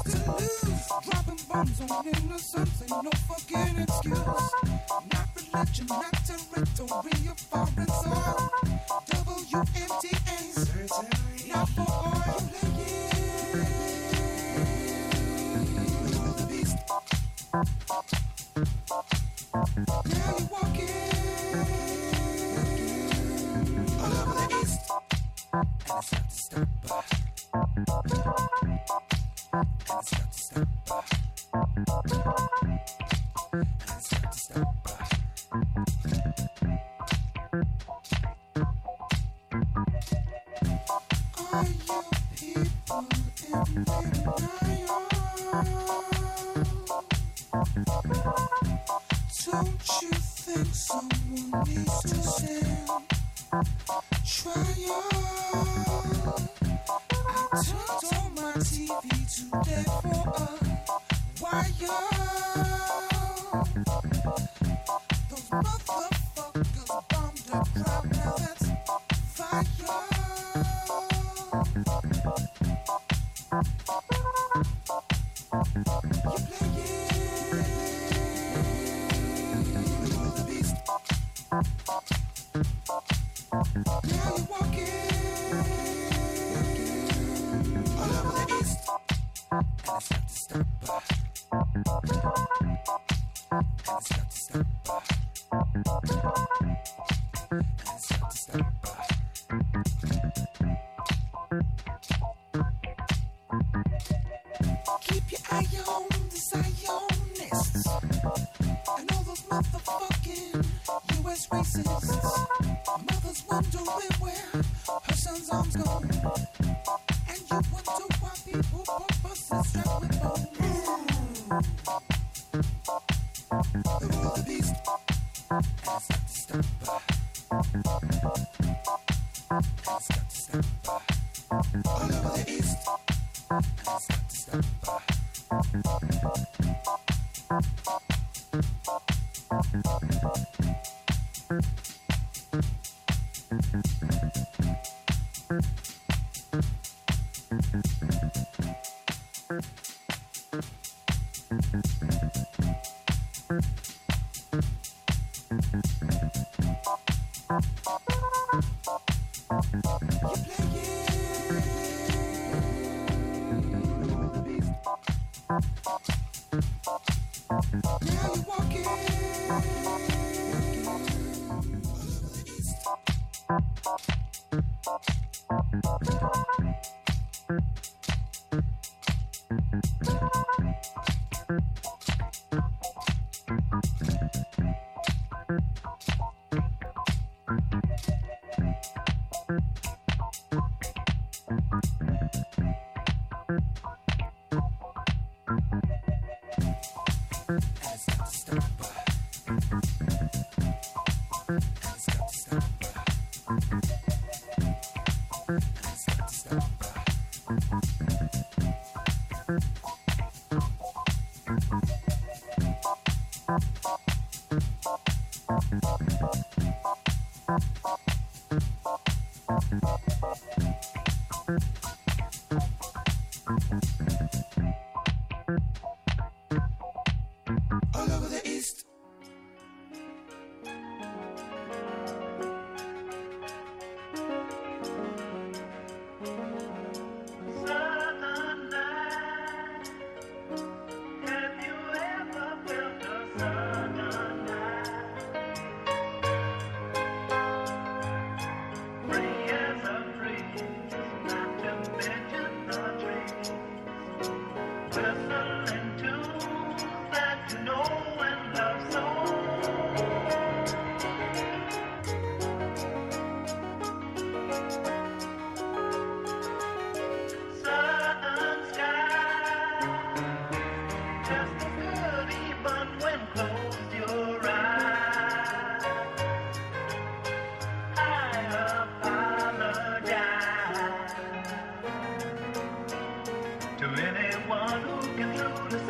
To anyone who can through the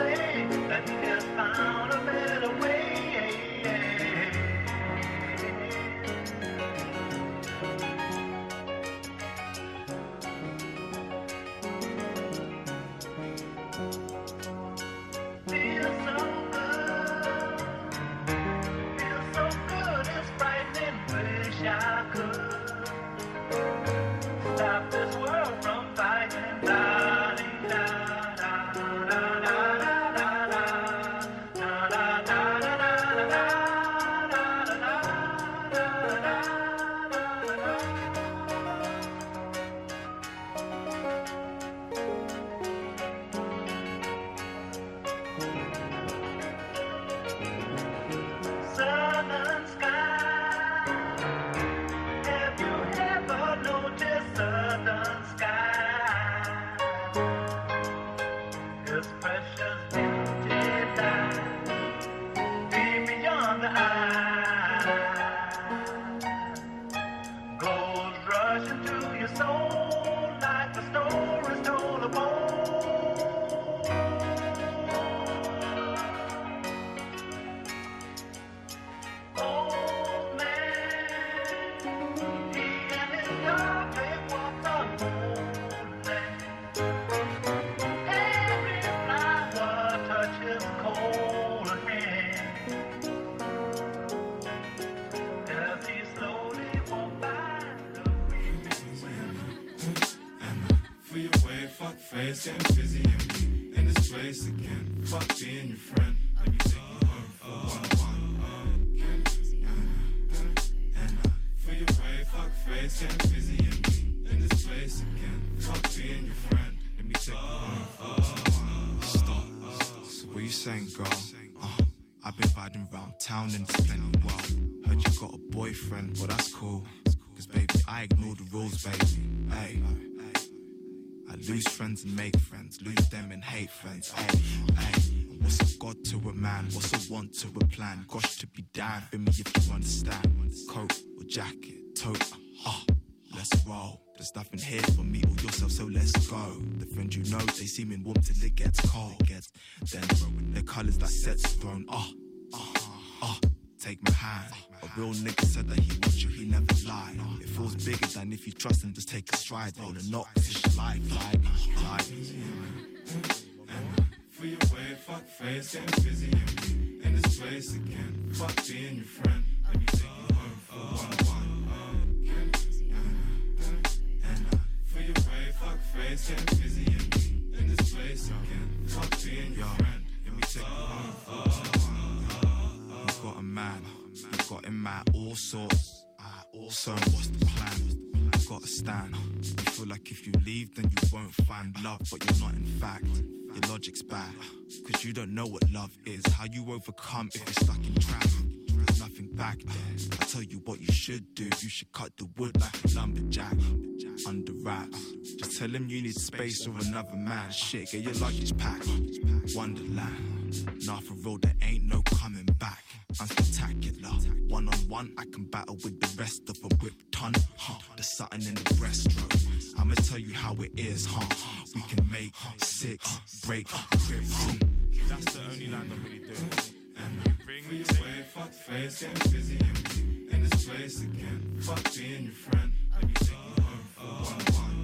This precious beauty lies deep beyond the eye, goes rushing to your soul like the stories told of old. Old man, he and his dog, they walked the moonland. Every flower touches cold hand as he slowly walked by the for your way, fuck face, getting busy and me in this place again. Fuck being your friend. Let me take you home for one. For your way, fuck face, getting busy and me in this place again. Fuck being your friend. Let me take you home for one. Stop. So what you saying, girl? I've been riding round town and it's plenty wild. Heard you got a boyfriend, well that's cool. Cause baby, I ignore the rules, baby. Hey. I lose friends and make friends, lose them and hate friends. Hey, hey. What's a god to a man? What's a want to a plan? Gosh, to be damned for me if you understand. Coat or jacket, tote, let's roll. There's nothing here for me or yourself, so let's go. The friend you know, they seem in warm till it gets cold. Then throwing the colours that sets thrown. Take my hand. A real nigga said that he wants you, he never lied. It feels bigger than if you trust him, just take a stride. Roll a knock, cause it's your life, like. For your way, fuck face, getting busy and me in this place again. Fuck being your friend, let me take you home for one. For your way, fuck face, getting busy and me in this place again. Fuck being your friend, let me take you home for one. You've got a man, you've got him at all sorts. So what's the plan? You've got to stand. You feel like if you leave then you won't find love, but you're not in fact. Your logic's bad, cause you don't know what love is. How you overcome if you're stuck in traffic. There's nothing back there. I tell you what you should do. You should cut the wood like a lumberjack. Under wraps. Just tell him you need space or another man. Shit, get your luggage packed. Wonderland. Nah, for real, there ain't no coming back. I'm spectacular. One-on-one, I can battle with the rest of a whipped ton. There's something in the breaststroke. I'ma tell you how it is, We can make 6, break, grip. That's the only line I'm really doing. And you bring me away, fuck face, getting busy and me in this place again. Fuck being your friend. Let me take you home for one.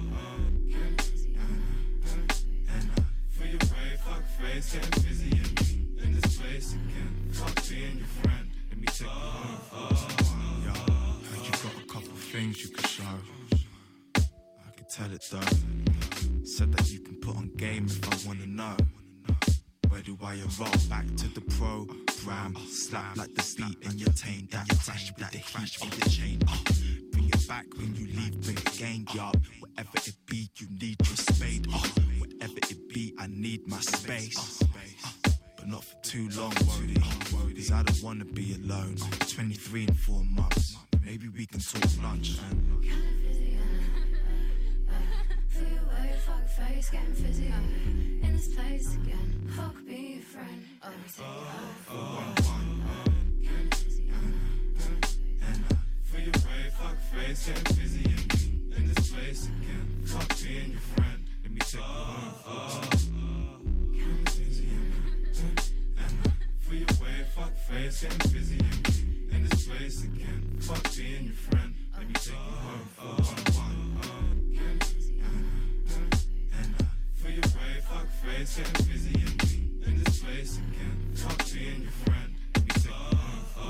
For your way, fuck face, getting busy and me in this place again. Fuck being your friend. Let me take you home for one. Heard you got a couple things you could show. I can tell it though. Said that you can put on game if I wanna know. Where do I roll back to the program? Slap like the beat in your tame. That crash with the heat of the chain. Bring it back when you leave, bring it again, y'all. Whatever it be, you need your spade. Whatever it be, I need my space. But not for too long, cause I don't wanna be alone. 23 in 4 months. Maybe we can talk lunch and for your way, fuck face, getting fizzy in this place again. Fuck be your friend. Let me take you home for one. For your way, fuck face, getting busy and me in this place again. Fuck being your friend. Let me take you home for For your way, fuck face, getting busy and me in this place again. Fuck being your friend. Let me take you home for one. For your way, fuck face, getting busy and me in this place again. Fuck being your friend. Let me take you home for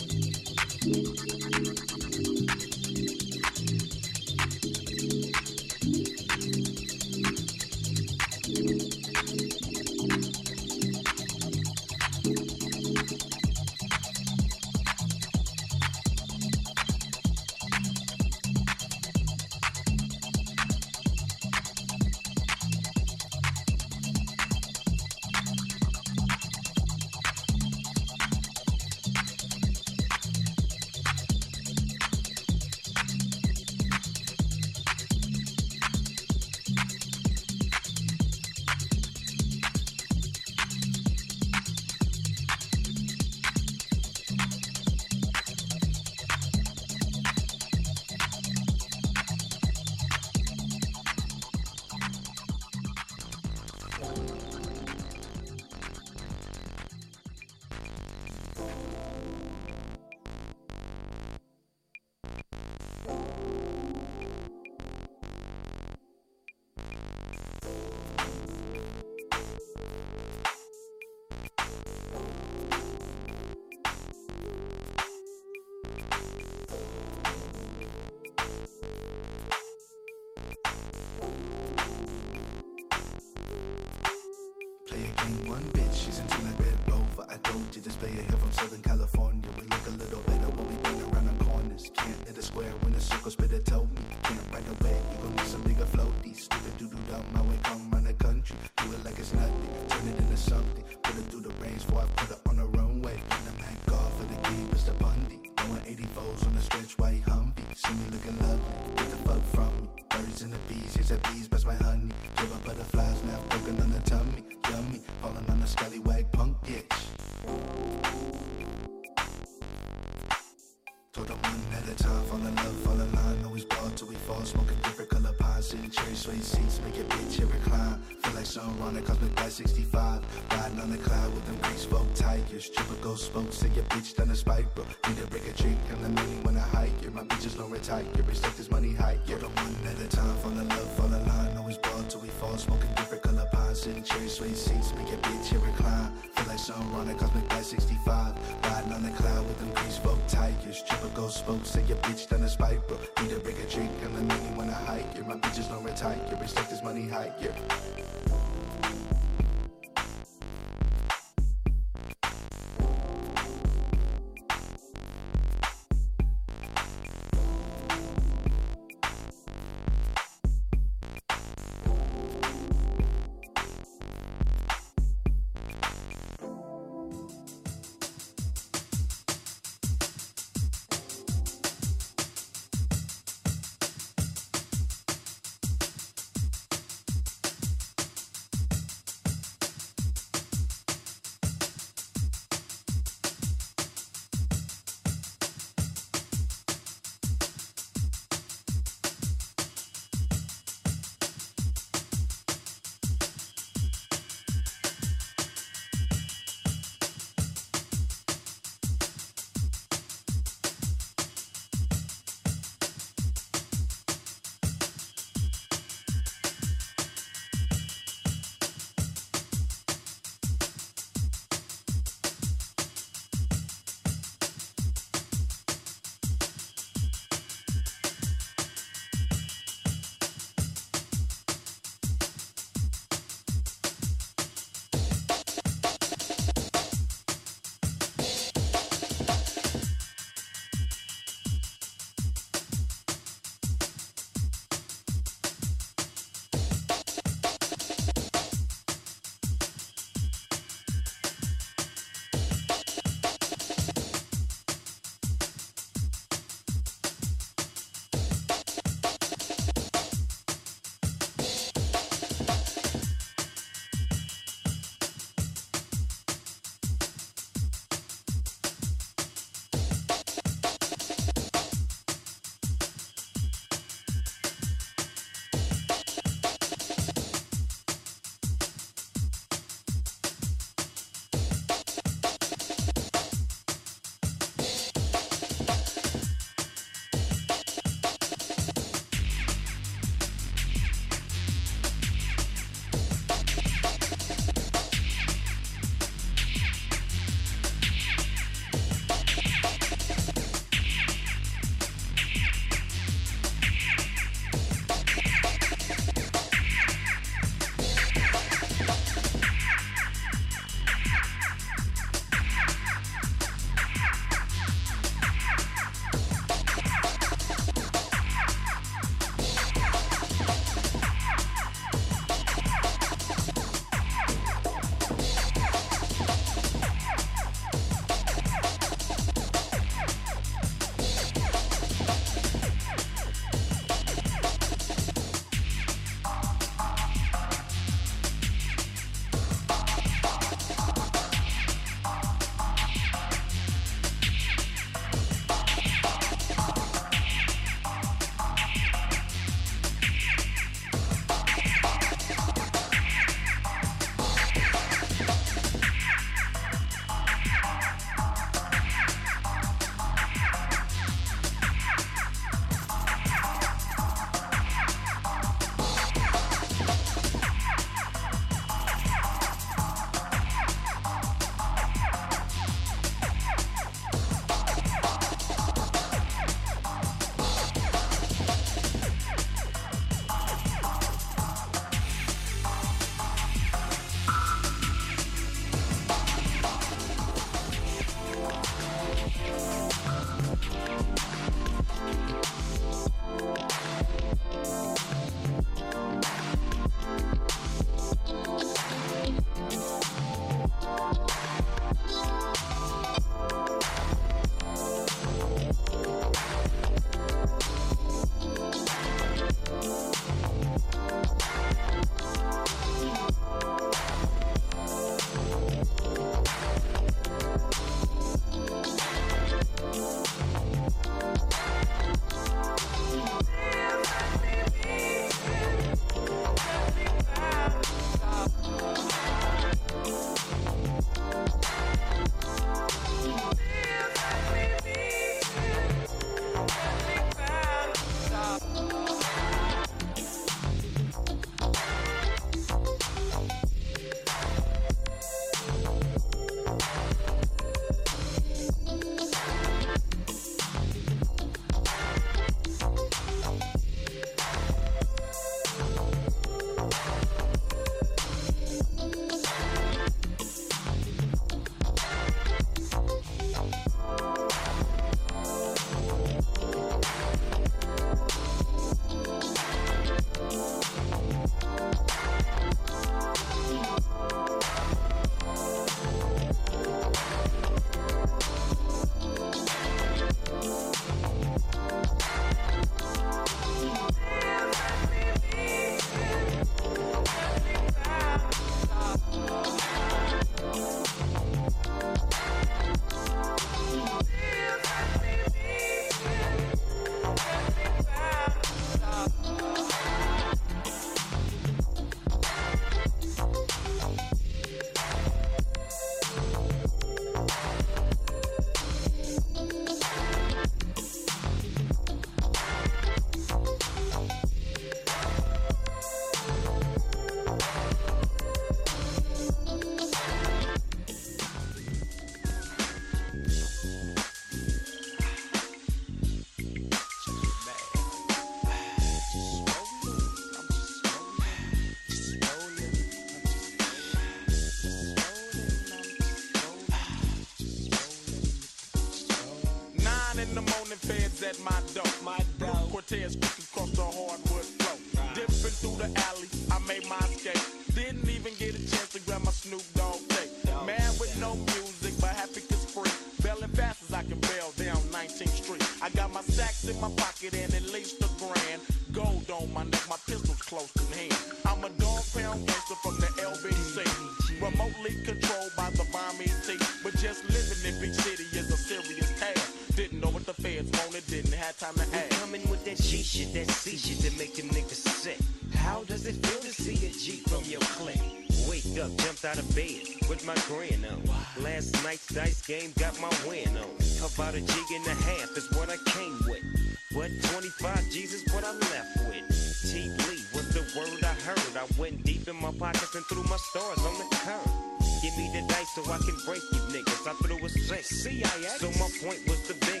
my dough. Cortez quick across the hardwood floor. Dipping through the alley, I made my escape. Didn't even get a chance to grab my Snoop Dogg tape. Man with no music, but happy 'cause free. Bailing fast as I can bail down 19th Street. I got my sacks in my pocket and at least $1 grand. Gold on my neck, my pistol's close in hand. I'm a dog pound gangster from the LBC. Remotely controlled by the bomb ET. But just living in big city is a serious task. Didn't know what the feds wanted, didn't have time to ask. Coming with that G shit, that C shit that make them niggas sick. How does it feel to see a G from your clique? Wake up, jumped out of bed with my grin on. Last night's dice game got my win on. About a G1.5 is what I came with. But 25 G's is what I left with. T. Lee was the word I heard. I went deep in my pockets and threw my stars on the curb. Give me the dice so I can break you niggas. I threw a 6. CIX. So my point was the big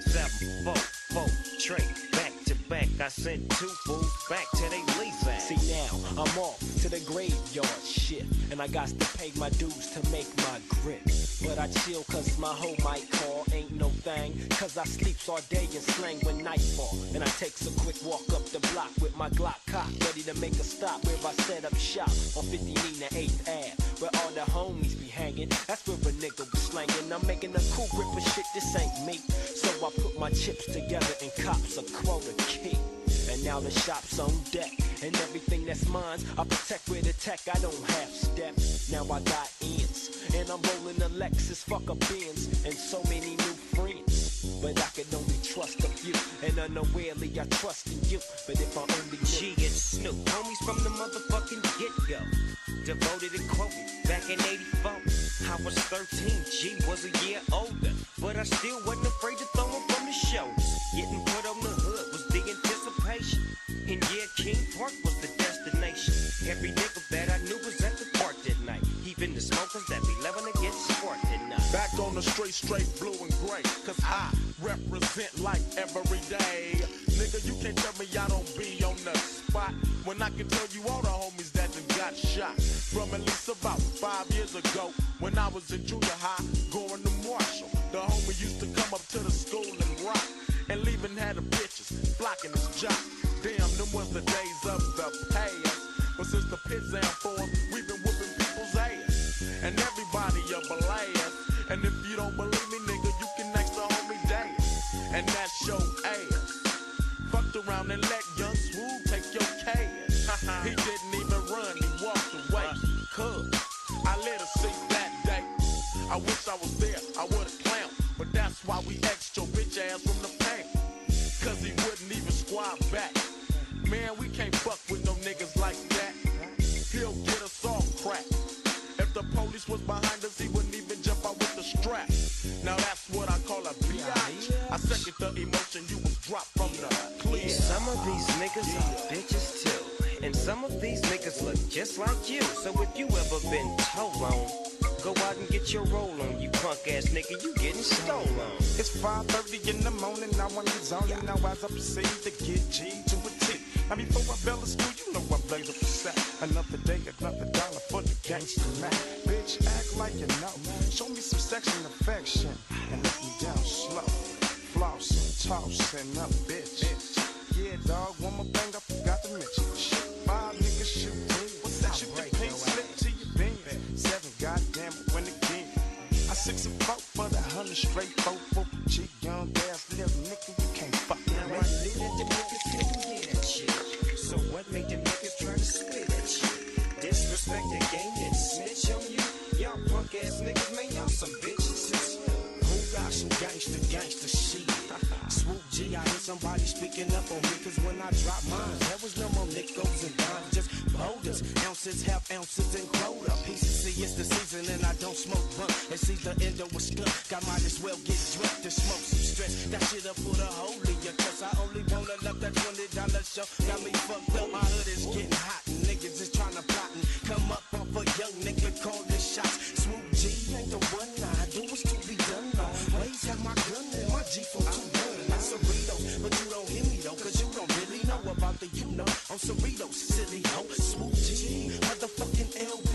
7, 4, 4, trade. Back to back, I sent 2 fools back to they lease ass. See now, I'm off to the graveyard shit. And I got to pay my dues to make my grip. But I chill 'cause my hoe might call. Ain't no thing, 'cause I sleeps all day and slang when nightfall. And I takes a quick walk up the block with my Glock cock, ready to make a stop where I set up shop on 59 and 8th Ave, where all the homies be hanging. That's where a nigga was slanging. I'm making a cool grip of shit, this ain't me. So I put my chips together and cops a quota key. And now the shop's on deck, and everything that's mine, I protect with a tech, I don't have steps. Now I got ends, and I'm rolling a Lexus, fuck a Benz, and so many new friends. But I can only trust a few, and unawarely I trust in you. But if I only G and Snoop, homies from the motherfucking get-go. Devoted and quoted back in 84. I was 13, G was a year older, but I still wasn't afraid to throw him from the shoulders. Getting put on the hood was the anticipation, and yeah, King Park was the destination. Every nigga that I knew was at the park that night, even the smokers that be loving to get sparked at night. Back on the straight blue and gray, 'cause I represent life every day. Nigga, you can't tell me I don't be on the spot, when I can tell you all the homies that done got shot. From at least about 5 years ago, when I was in junior high, going to Marshall. The homie used to come up to the school and rock, and leaving had the bitches blocking his job. Damn, them was the days of the past. But since the Pit Zam form, we've been whooping people's ass, and everybody a blast. And if you don't believe me, nigga, you can ask the homie Dance, and that's your ass. Fucked around and let Young Swoop take your cash. He didn't even run, he walked away. 'Cause I let her see that day. I wish I was there, I would've clowned, but that's why we X'd your bitch ass from the paint. 'Cause he wouldn't even squat back. Man, we can't fuck with no niggas like that. He'll get us all cracked. If the police was behind us, he wouldn't even jump out with the strap. Now that's what I call a biatch. I second the emotion you was dropped from the clear. Some of these niggas are bitches too, and some of these niggas look just like you. So if you ever been told on, go out and get your roll on, you punk ass nigga, you getting stolen. It's 5:30 in the morning, now I'm zoning. Now as I proceed to get G to a T. Now before I bail the school, you know I blaze up the set. Another day, another dollar for the gangster man. Bitch, act like you know. Show me some sexual affection and let me down slow. Flossing, tossing up, bitch. Yeah, dog, one more thing I forgot to mention. Shit, 5 niggas shoot 3. What's that? Shoot the pink slip to your beam. 7, goddamn it, win again. I 6 and 4 for the 100 straight 4. Cheap, young ass, little nigga, you can't fuck with Now me. I knew that the niggas couldn't get that shit. So what made them niggas try to split that shit? Disrespect the game and snitch on you? Y'all punk ass niggas, man, y'all some bitches. Who got some gangster shit? Swoop G, I hear somebody speaking up on me, 'cause when I dropped mine, there was no more nickels and dimes, just boulders, ounces, half ounces, and quota pieces. See, it's the season and I don't smoke blunt. It's either end or a skunk. God might as well get drunk to smoke some stress. That shit up for the holy, 'cause I only wanna love that $20 show. Got me fucked up, my hood is getting hot, and niggas is trying to plot and come up off a young nigga, call the shots. Swoop G ain't the one, I do what's to be done. Always have my gun and my G42 gun. That's Cerritos, but you don't hear me though, 'cause you don't really know about the you know. On Cerritos, silly hoe. Swoop G, motherfucking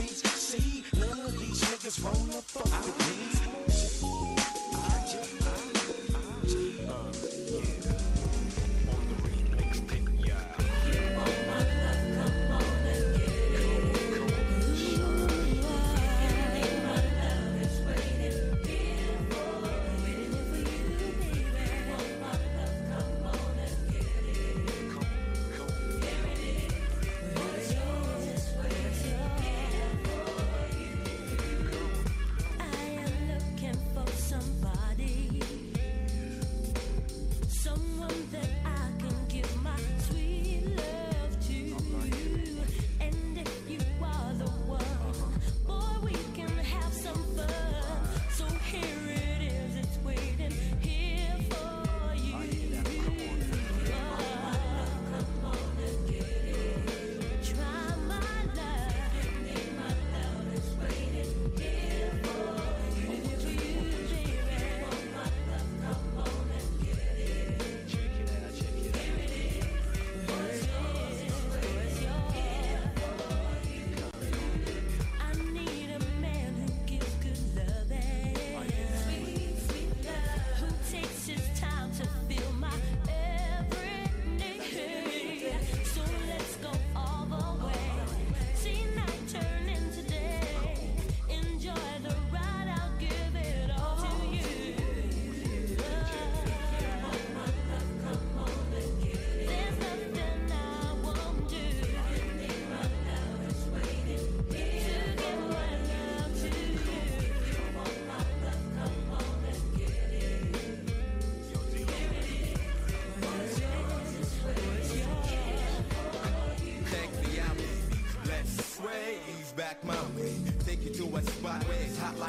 LBC. None of these niggas wanna fuck with me.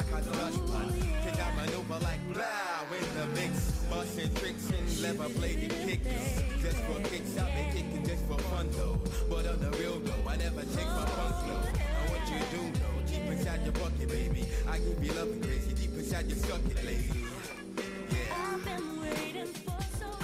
like a slush bun. Kick out maneuver like blah in the mix. Bustin' tricks and leather bladed kicks. Just for kicks, I been kicking just for fun though. But on the real though, I never take my fun flow. And what you do though, deep inside your bucket, baby. I keep you loving crazy, deep inside your sucket, lady. Yeah. I've been waiting for so long.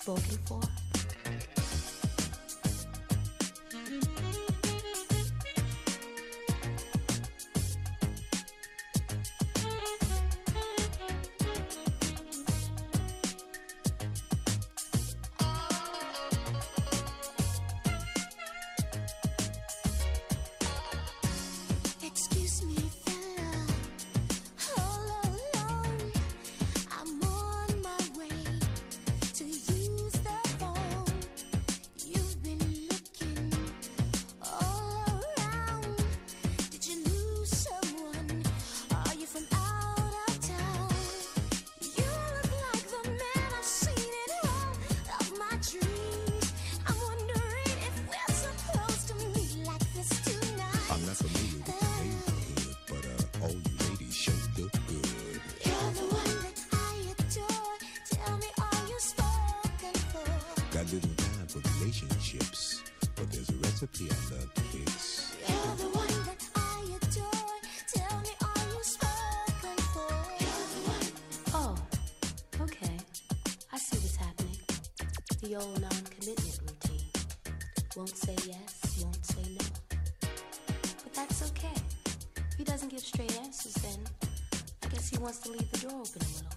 spoken for? Excuse me, fella, all alone. I'm on my way to use the phone. You've been looking all around. Did you lose someone? Are you from out of town? You look like the man I've seen in all of my dreams. I'm wondering if we're supposed to meet like this tonight. I'm not familiar with the neighborhood, but all you ladies sure look good. You're the one that I adore. Tell me, are you spoken for? Got little time for relationships, but there's a recipe I love to fix. You're the one that I adore. Tell me, are you spoken for? You're the one. Oh, okay. I see what's happening. The old non-commitment routine. Won't say yes, won't say no. But that's okay. If he doesn't give straight answers, then I guess he wants to leave the door open a little.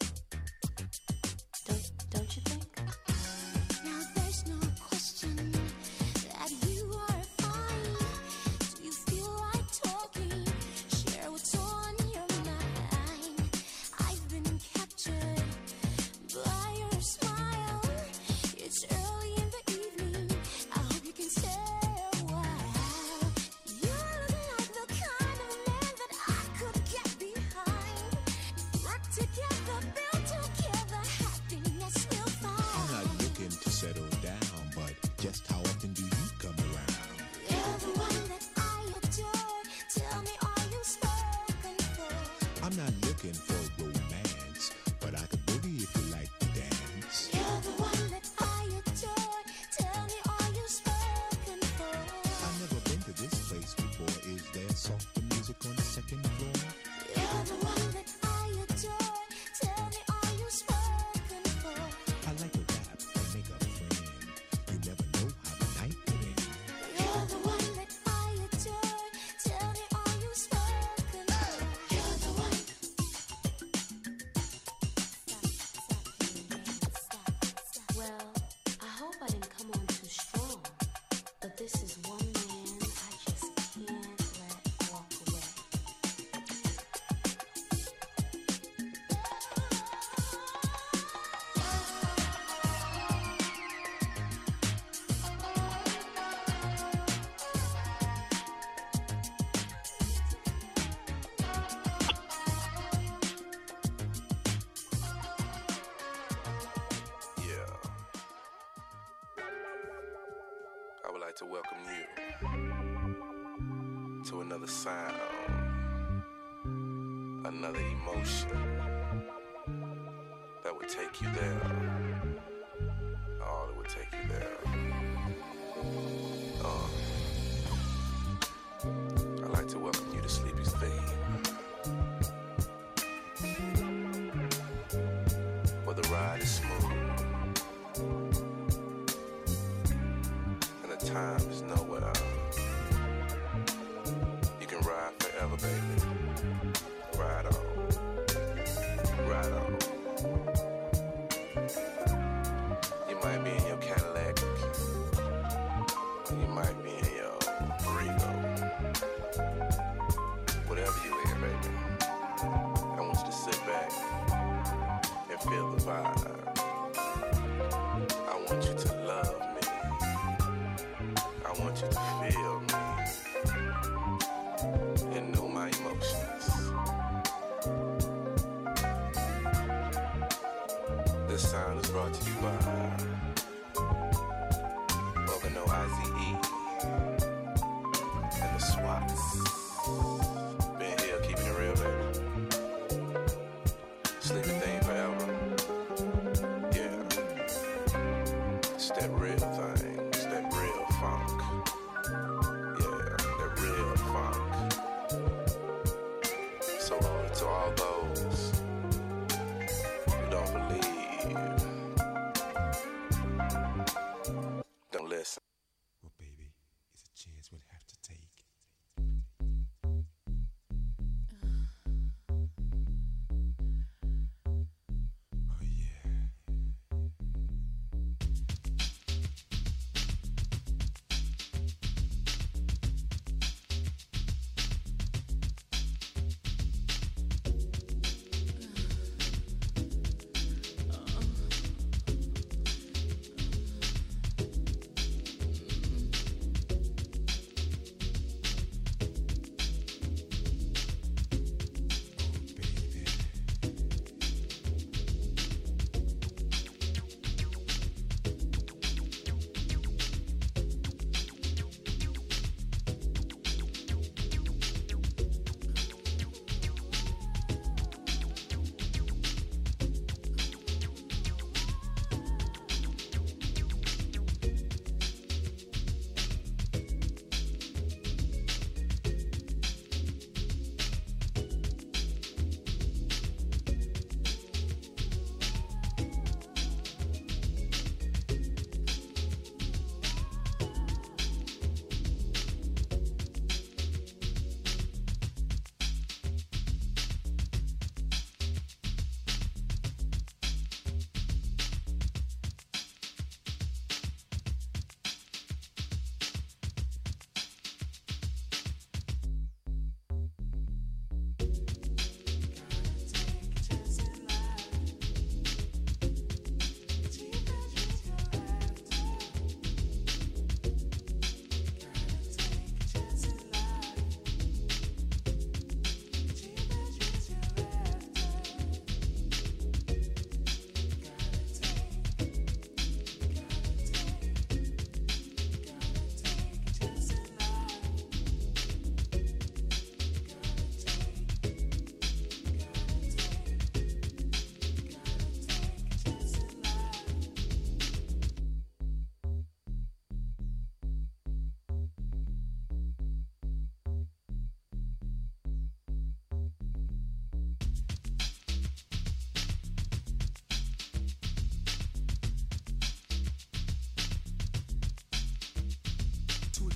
Don't you think? Now there's no question that you are fine. Do you feel like talking? Share what's on your mind. I've been captured by your smile. It's early in the evening. I hope you can stay a while. You look like the kind of man that I could get behind. Work together, build together, happiness we'll I'm find. not looking to settle down, but just how often do you come around? You're the one that I adore. Tell me, are you spoken for? I'm not looking for romance, but I could boogie if you like to dance. You're the one that I adore. Tell me, are you spoken for? I've never been to this place before. Is there softer music on the second floor? You're the one that I adore. Tell me, are you spoken for? I like to rap and make a friend. You never know how the night could end. You're the one that I adore. Tell me, are you spoken for? You're the one. Well, I hope I didn't come on too strong, but this is one man I just can't let walk away. Yeah. I would like to welcome you to another sound, another emotion that would take you there. Oh, that would take you there. I'd like to welcome you to Sleepy's Theme. Where the ride is smooth and the time is nowhere. You can ride forever, baby. Ride on. Ride on. You might be in your Cadillac. You might be in your Rego. Whatever you in, baby. I want you to sit back and feel the vibe. I want you to love me. I want you to feel me and know my emotions. This sound is brought to you by Organo IZE and the SWATs. Been here keeping it real, baby. Sleeping thing forever. Yeah. It's that real thing. It's that real funk. Yeah, that real funk. So to all those who don't believe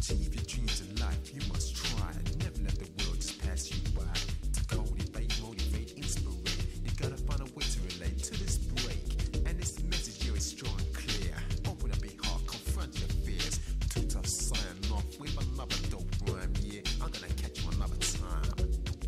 achieve your dreams in life, you must try. Never let the world just pass you by. To cultivate, motivate, inspirate, you gotta find a way to relate to this break. And this message here is strong and clear. Open up your heart, confront your fears. Too tough, sign off with another dope rhyme. Yeah, I'm gonna catch you another time.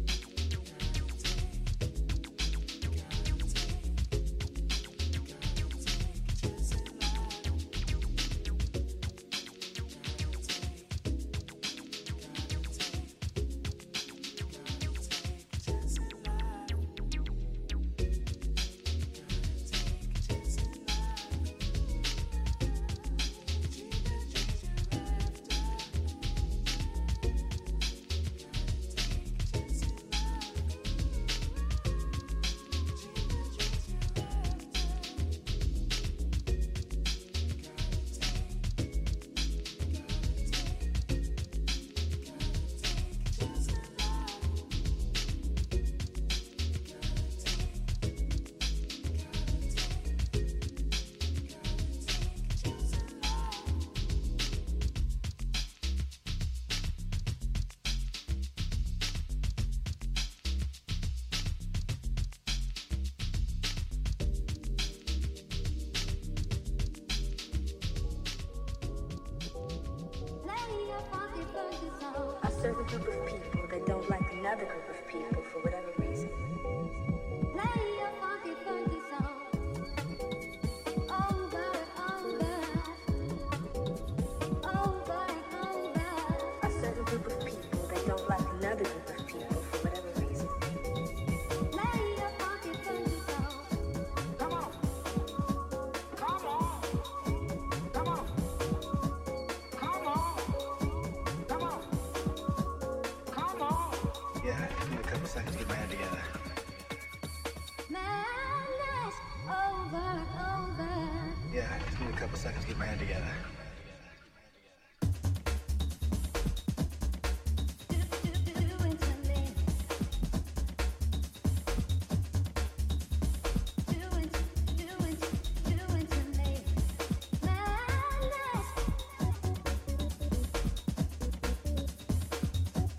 A certain group of people that don't like another group of people for whatever reason. Play a funky, funky song over and over. A certain group of people that don't like another group of people for whatever reason. Play a funky, funky song. Come on. Come on. Come on. Come on. Come on. Come on. Yeah, give me a couple seconds to get my head together. Madness over and over. Yeah, just need a couple seconds to get my head together.